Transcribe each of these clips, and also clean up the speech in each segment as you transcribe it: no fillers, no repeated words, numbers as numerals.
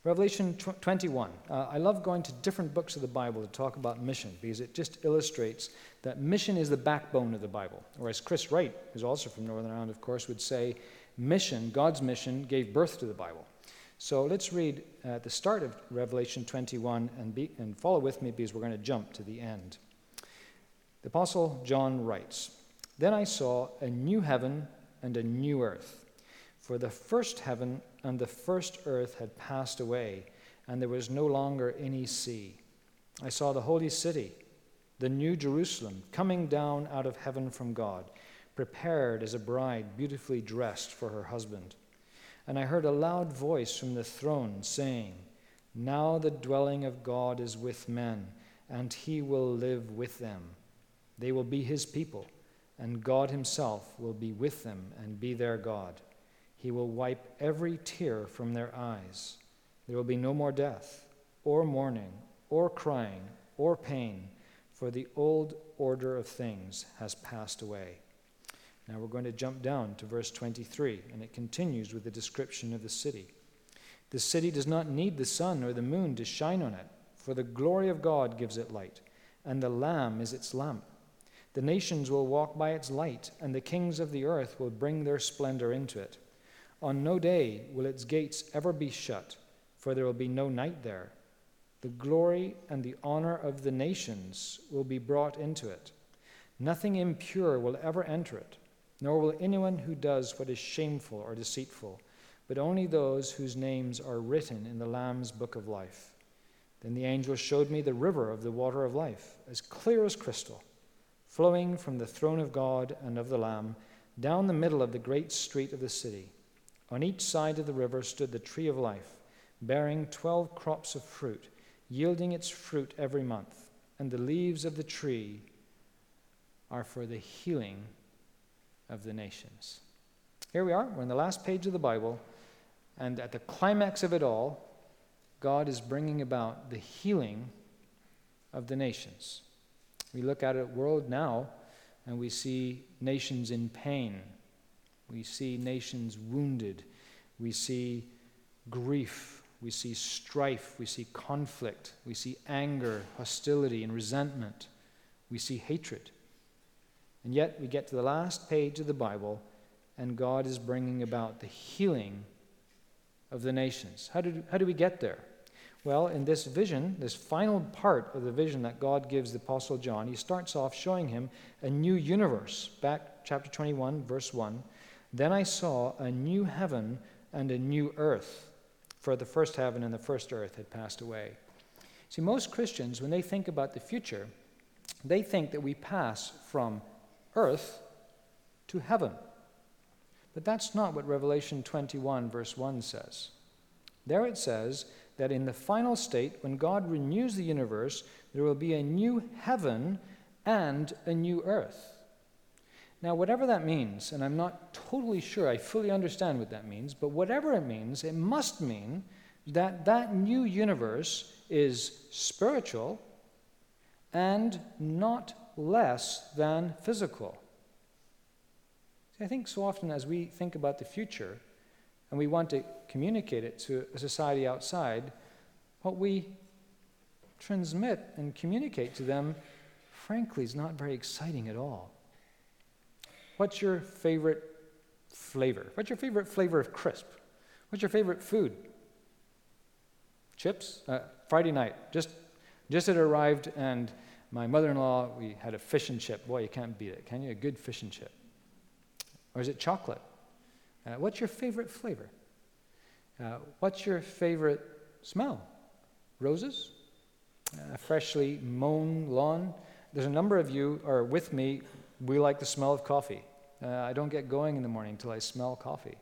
Revelation 21. I love going to different books of the Bible to talk about mission because it just illustrates that mission is the backbone of the Bible. Or as Chris Wright, who's also from Northern Ireland, of course, would say, mission, God's mission, gave birth to the Bible. So let's read at the start of Revelation 21 and follow with me because we're going to jump to the end. The Apostle John writes, "Then I saw a new heaven and a new earth, for the first heaven and the first earth had passed away, and there was no longer any sea. I saw the holy city, the new Jerusalem, coming down out of heaven from God, prepared as a bride beautifully dressed for her husband. And I heard a loud voice from the throne saying, 'Now the dwelling of God is with men, and he will live with them. They will be his people, and God himself will be with them and be their God. He will wipe every tear from their eyes. There will be no more death, or mourning, or crying, or pain, for the old order of things has passed away.'" Now we're going to jump down to verse 23, and it continues with the description of the city. "The city does not need the sun or the moon to shine on it, for the glory of God gives it light, and the Lamb is its lamp. The nations will walk by its light, and the kings of the earth will bring their splendor into it. On no day will its gates ever be shut, for there will be no night there. The glory and the honor of the nations will be brought into it. Nothing impure will ever enter it, nor will anyone who does what is shameful or deceitful, but only those whose names are written in the Lamb's book of life. Then the angel showed me the river of the water of life, as clear as crystal, flowing from the throne of God and of the Lamb down the middle of the great street of the city. On each side of the river stood the tree of life, bearing 12 crops of fruit, yielding its fruit every month, and the leaves of the tree are for the healing of the nations." Here we are, we're in the last page of the Bible, and at the climax of it all, God is bringing about the healing of the nations. We look at the world now, and we see nations in pain. We see nations wounded. We see grief. We see strife. We see conflict. We see anger, hostility, and resentment. We see hatred. And yet we get to the last page of the Bible, and God is bringing about the healing of the nations. How do we get there? Well, in this vision, this final part of the vision that God gives the Apostle John, he starts off showing him a new universe. Back chapter 21, verse 1. "Then I saw a new heaven and a new earth, for the first heaven and the first earth had passed away." See, most Christians, when they think about the future, they think that we pass from earth to heaven. But that's not what Revelation 21 verse 1 says. There it says that in the final state, when God renews the universe, there will be a new heaven and a new earth. Now, whatever that means, and I'm not totally sure I fully understand what that means, but whatever it means, it must mean that that new universe is spiritual and not less than physical. See, I think so often as we think about the future and we want to communicate it to a society outside, what we transmit and communicate to them, frankly, is not very exciting at all. What's your favorite flavor? What's your favorite flavor of crisp? What's your favorite food? Chips? Friday night, just had arrived, and my mother-in-law, we had a fish and chip. Boy, you can't beat it, can you? A good fish and chip. Or is it chocolate? What's your favorite flavor? What's your favorite smell? Roses? A freshly mown lawn? There's a number of you are with me. We like the smell of coffee. I don't get going in the morning until I smell coffee.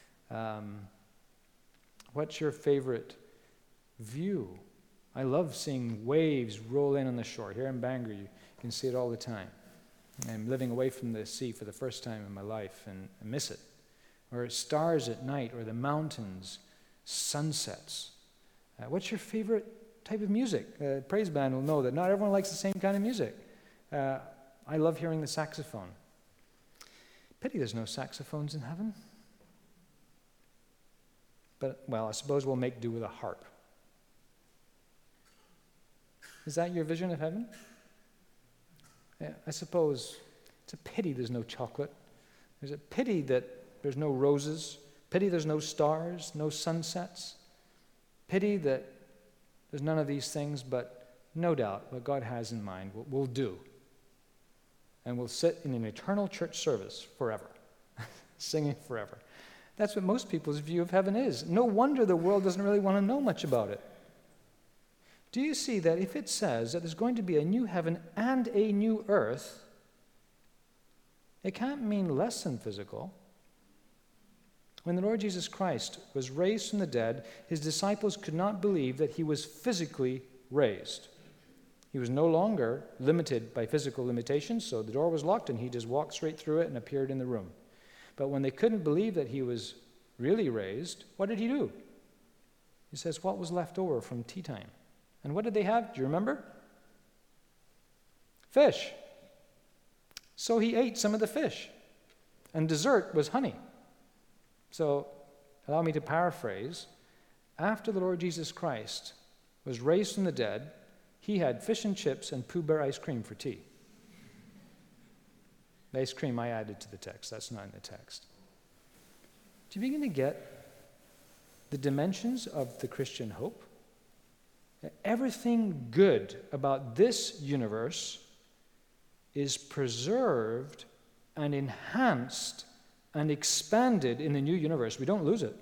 What's your favorite view? I love seeing waves roll in on the shore. Here in Bangor, you can see it all the time. I'm living away from the sea for the first time in my life, and I miss it. Or stars at night, or the mountains, sunsets. What's your favorite type of music? Praise band will know that not everyone likes the same kind of music. I love hearing the saxophone. Pity there's no saxophones in heaven. But, well, I suppose we'll make do with a harp. Is that your vision of heaven? Yeah, I suppose it's a pity there's no chocolate. There's a pity that there's no roses. Pity there's no stars, no sunsets. Pity that there's none of these things, but no doubt what God has in mind will do. And we'll sit in an eternal church service forever, singing forever. That's what most people's view of heaven is. No wonder the world doesn't really want to know much about it. Do you see that if it says that there's going to be a new heaven and a new earth, it can't mean less than physical. When the Lord Jesus Christ was raised from the dead, his disciples could not believe that he was physically raised. He was no longer limited by physical limitations, so the door was locked and he just walked straight through it and appeared in the room. But when they couldn't believe that he was really raised, what did he do? He says, what was left over from tea time? And what did they have? Do you remember? Fish. So he ate some of the fish. And dessert was honey. So, allow me to paraphrase. After the Lord Jesus Christ was raised from the dead, he had fish and chips and Pooh Bear ice cream for tea. The ice cream I added to the text. That's not in the text. Do you begin to get the dimensions of the Christian hope? Everything good about this universe is preserved and enhanced and expanded in the new universe. We don't lose it.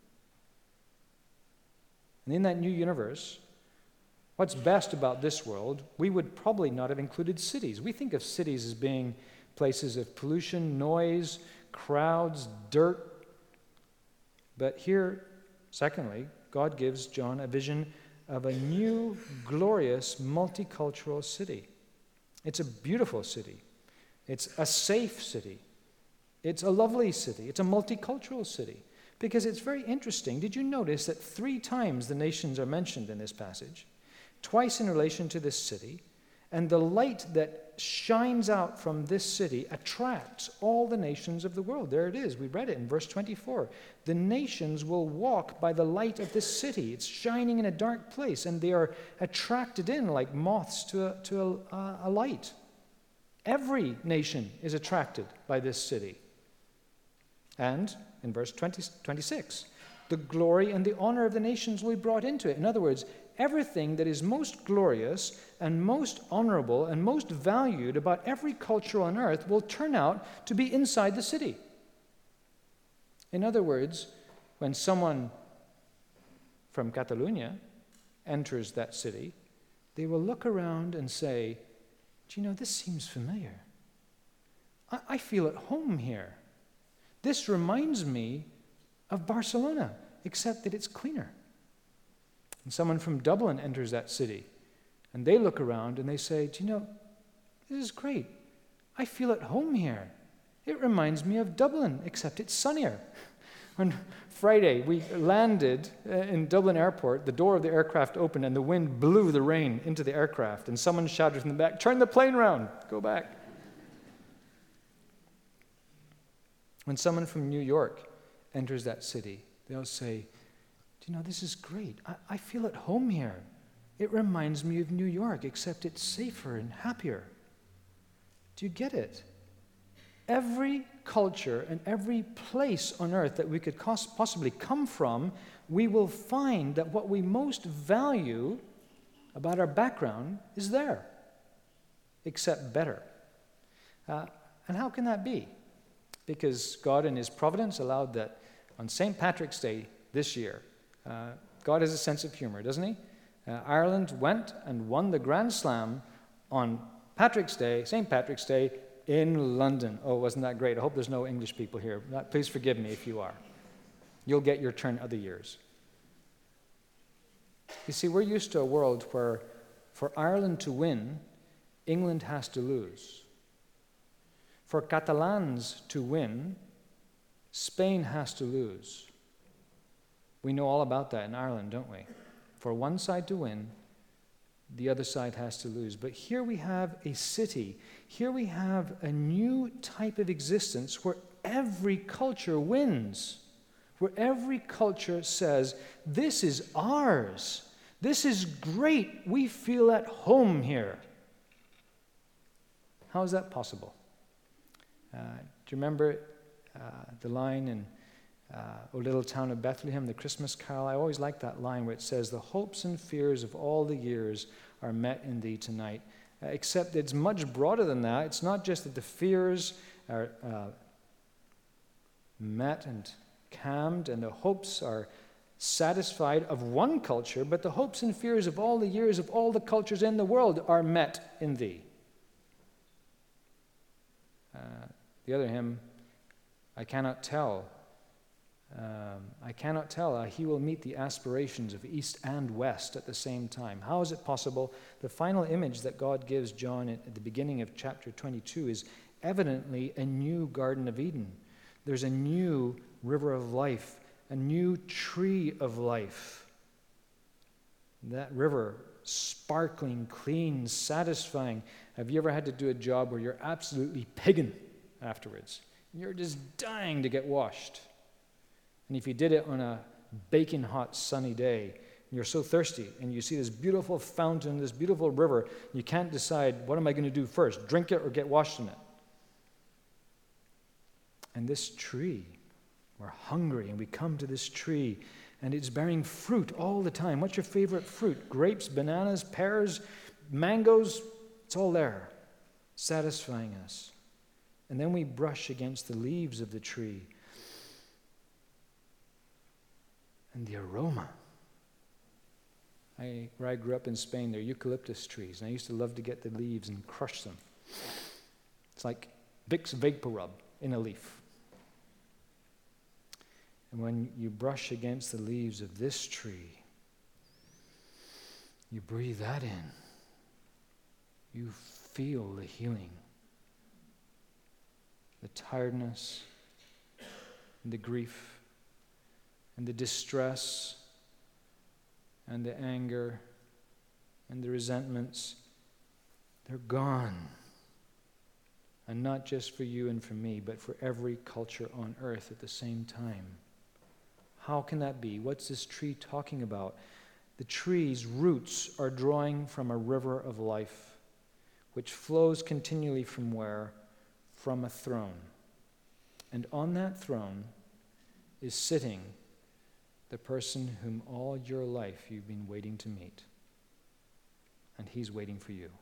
And in that new universe, what's best about this world, we would probably not have included cities. We think of cities as being places of pollution, noise, crowds, dirt. But here, secondly, God gives John a vision of a new, glorious, multicultural city. It's a beautiful city. It's a safe city. It's a lovely city. It's a multicultural city. Because it's very interesting. Did you notice that 3 times the nations are mentioned in this passage? Twice in relation to this city. And the light that shines out from this city attracts all the nations of the world. There it is. We read it in verse 24. The nations will walk by the light of this city. It's shining in a dark place, and they are attracted in like moths to a light. Every nation is attracted by this city. And in verse 26, the glory and the honor of the nations will be brought into it. In other words, everything that is most glorious and most honorable and most valued about every culture on earth will turn out to be inside the city. In other words, when someone from Catalonia enters that city, they will look around and say, do you know, this seems familiar. I feel at home here. This reminds me of Barcelona, except that it's cleaner. And someone from Dublin enters that city, and they look around and they say, do you know, this is great. I feel at home here. It reminds me of Dublin, except it's sunnier. On Friday, we landed in Dublin Airport. The door of the aircraft opened, and the wind blew the rain into the aircraft, and someone shouted from the back, turn the plane around, go back. When someone from New York enters that city, they'll say, do you know, this is great. I feel at home here. It reminds me of New York, except it's safer and happier. Do you get it? Every culture and every place on earth that we could possibly come from, we will find that what we most value about our background is there, except better. And how can that be? Because God in his providence allowed that on St. Patrick's Day this year, God has a sense of humor, doesn't he? Ireland went and won the Grand Slam on Patrick's Day, St. Patrick's Day, in London. Oh, wasn't that great? I hope there's no English people here. Please forgive me if you are. You'll get your turn other years. You see, we're used to a world where for Ireland to win, England has to lose. For Catalans to win, Spain has to lose. We know all about that in Ireland, don't we? For one side to win, the other side has to lose. But here we have a city. Here we have a new type of existence where every culture wins, where every culture says, this is ours. This is great. We feel at home here. How is that possible? Do you remember the line in O Little Town of Bethlehem, the Christmas carol? I always like that line where it says, the hopes and fears of all the years are met in thee tonight. Except it's much broader than that. It's not just that the fears are met and calmed and the hopes are satisfied of one culture, but the hopes and fears of all the years of all the cultures in the world are met in thee. The other hymn, I cannot tell. He will meet the aspirations of East and West at the same time. How is it possible? The final image that God gives John at the beginning of chapter 22 is evidently a new Garden of Eden. There's a new river of life, a new tree of life. That river, sparkling, clean, satisfying. Have you ever had to do a job where you're absolutely pigging afterwards? You're just dying to get washed. And if you did it on a baking hot sunny day, you're so thirsty, and you see this beautiful fountain, this beautiful river, you can't decide, what am I going to do first, drink it or get washed in it? And this tree, we're hungry, and we come to this tree, and it's bearing fruit all the time. What's your favorite fruit? Grapes, bananas, pears, mangoes? It's all there, satisfying us. And then we brush against the leaves of the tree, and the aroma. Where I grew up in Spain, there are eucalyptus trees, and I used to love to get the leaves and crush them. It's like Vicks VapoRub in a leaf. And when you brush against the leaves of this tree, you breathe that in, you feel the healing, the tiredness, and the grief, and the distress, and the anger, and the resentments. They're gone. And not just for you and for me, but for every culture on earth at the same time. How can that be? What's this tree talking about? The tree's roots are drawing from a river of life, which flows continually from where? From a throne. And on that throne is sitting the person whom all your life you've been waiting to meet. And he's waiting for you.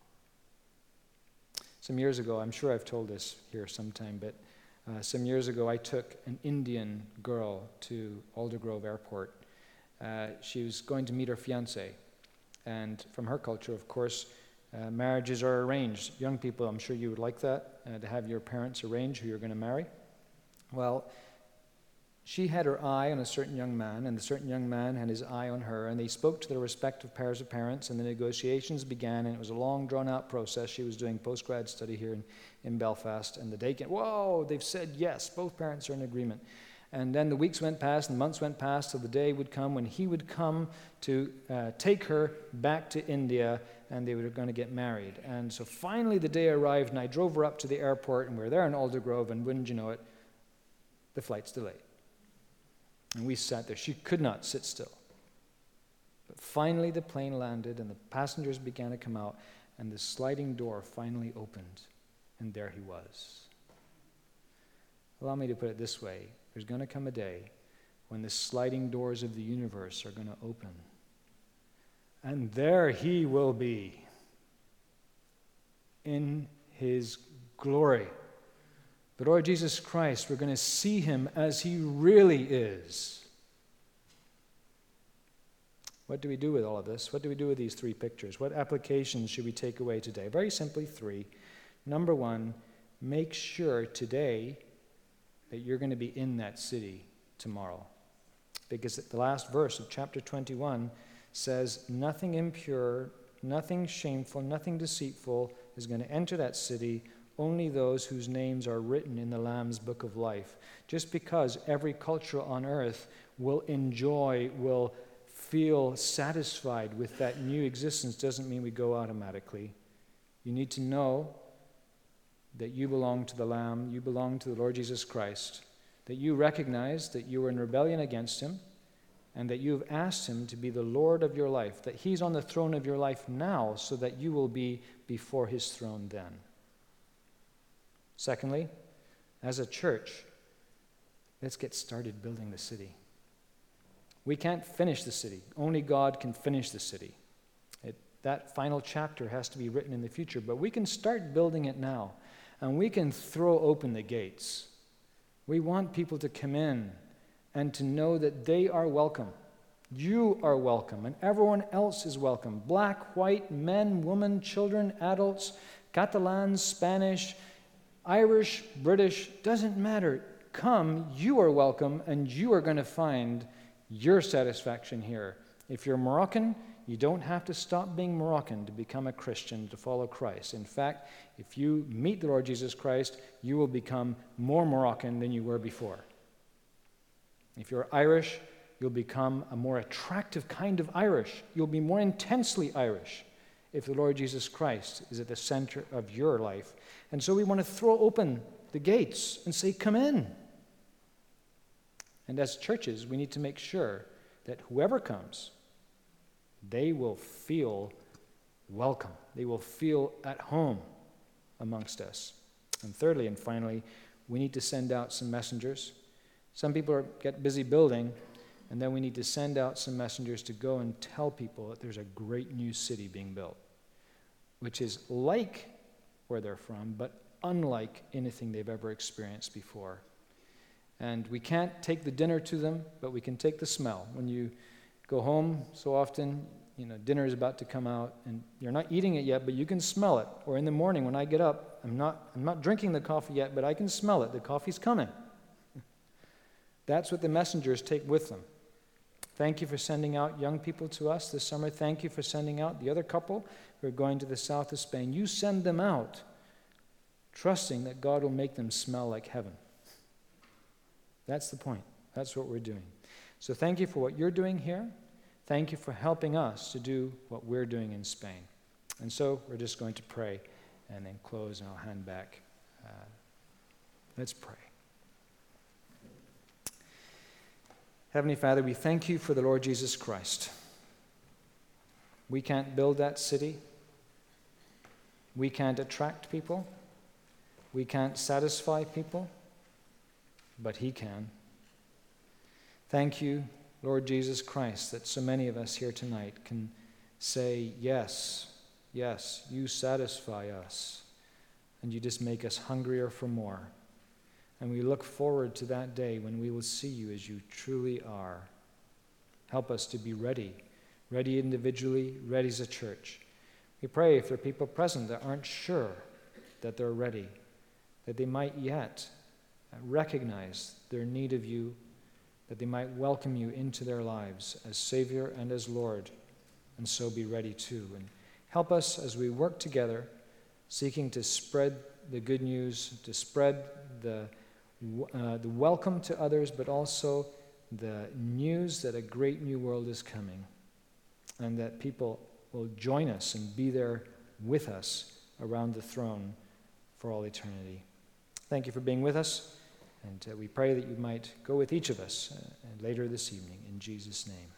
Some years ago, I'm sure I've told this here sometime, but some years ago I took an Indian girl to Aldergrove Airport. She was going to meet her fiancé. And from her culture, of course, marriages are arranged. Young people, I'm sure you would like that, to have your parents arrange who you're going to marry. Well, she had her eye on a certain young man, and the certain young man had his eye on her, and they spoke to their respective pairs of parents, and the negotiations began, and it was a long, drawn-out process. She was doing post-grad study here in Belfast, and the day came, whoa, they've said yes, both parents are in agreement. And then the weeks went past, and the months went past, till the day would come when he would come to take her back to India, and they were going to get married. And so finally the day arrived, and I drove her up to the airport, and we were there in Aldergrove, and wouldn't you know it, the flight's delayed. And we sat there. She could not sit still. But finally the plane landed, and the passengers began to come out, and the sliding door finally opened, and there he was. Allow me to put it this way. There's going to come a day when the sliding doors of the universe are going to open, and there he will be in his glory. The Lord Jesus Christ, we're going to see him as he really is. What do we do with all of this? What do we do with these three pictures? What applications should we take away today? Very simply, three. Number one, make sure today that you're going to be in that city tomorrow. Because the last verse of chapter 21 says, nothing impure, nothing shameful, nothing deceitful is going to enter that city, only those whose names are written in the Lamb's book of life. Just because every culture on earth will enjoy, will feel satisfied with that new existence doesn't mean we go automatically. You need to know that you belong to the Lamb, you belong to the Lord Jesus Christ, that you recognize that you were in rebellion against him, and that you've asked him to be the Lord of your life, that he's on the throne of your life now so that you will be before his throne then. Secondly, as a church, let's get started building the city. We can't finish the city. Only God can finish the city. That final chapter has to be written in the future, but we can start building it now, and we can throw open the gates. We want people to come in and to know that they are welcome. You are welcome, and everyone else is welcome. Black, white, men, women, children, adults, Catalans, Spanish, Irish, British, doesn't matter. Come, you are welcome, and you are going to find your satisfaction here. If you're Moroccan, you don't have to stop being Moroccan to become a Christian, to follow Christ. In fact, if you meet the Lord Jesus Christ, you will become more Moroccan than you were before. If you're Irish, you'll become a more attractive kind of Irish. You'll be more intensely Irish if the Lord Jesus Christ is at the center of your life. And so we want to throw open the gates and say, come in. And as churches, we need to make sure that whoever comes, they will feel welcome. They will feel at home amongst us. And thirdly and finally, we need to send out some messengers. Some people get busy building, and then we need to send out some messengers to go and tell people that there's a great new city being built, which is like where they're from, but unlike anything they've ever experienced before. And we can't take the dinner to them, but we can take the smell. When you go home, so often, dinner is about to come out, and you're not eating it yet, but you can smell it. Or in the morning when I get up, I'm not drinking the coffee yet, but I can smell it. The coffee's coming. That's what the messengers take with them. Thank you for sending out young people to us this summer. Thank you for sending out the other couple who are going to the south of Spain. You send them out, trusting that God will make them smell like heaven. That's the point. That's what we're doing. So thank you for what you're doing here. Thank you for helping us to do what we're doing in Spain. And so we're just going to pray and then close, and I'll hand back. Let's pray. Heavenly Father, we thank you for the Lord Jesus Christ. We can't build that city. We can't attract people. We can't satisfy people, but He can. Thank you, Lord Jesus Christ, that so many of us here tonight can say, yes, yes, you satisfy us, and you just make us hungrier for more. And we look forward to that day when we will see you as you truly are. Help us to be ready individually, ready as a church. We pray if there are people present that aren't sure that they're ready, that they might yet recognize their need of you, that they might welcome you into their lives as Savior and as Lord, and so be ready too. And help us as we work together, seeking to spread the good news, to spread the welcome to others, but also the news that a great new world is coming, and that people will join us and be there with us around the throne for all eternity. Thank you for being with us, and we pray that you might go with each of us later this evening. In Jesus' name.